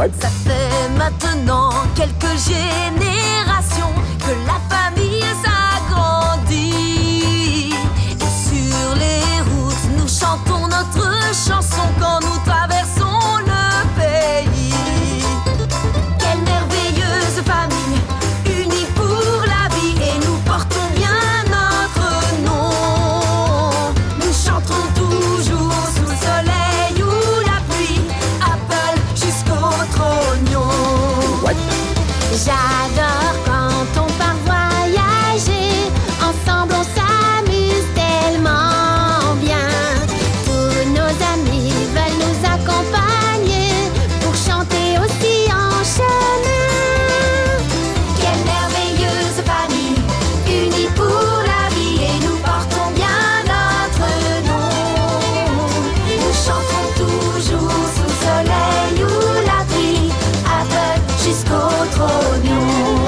Ça fait maintenant quelques générations que la famille s'agrandit. Et sur les routes, nous chantons notre chanson quand nous traversons le pays. Quelle merveilleuse famille, unie pour la vie, et nous portons bien notre nom. Nous chanterons toujours sous le soleil ou la pluie, Apple jusqu'au trognon. J'adore quand on part voyager, ensemble on s'amuse tellement bien. Tous nos amis veulent nous accompagner pour chanter aussi en chemin. Quelle merveilleuse famille, unie pour la vie, et nous portons bien notre nom. Nous chantons toujours sous le soleil ou la pluie, aveugle jusqu'au trognon.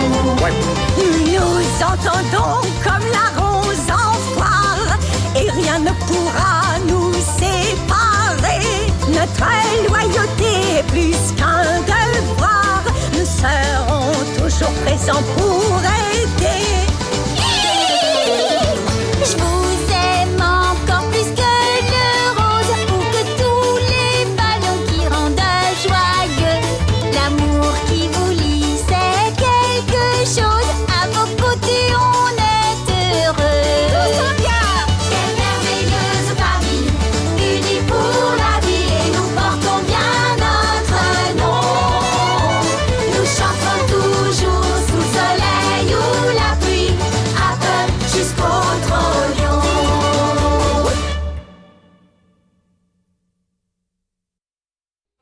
Nous entendons comme la rose en fleur, et rien ne pourra nous séparer. Notre loyauté est plus qu'un devoir, nous serons toujours présents pour aider.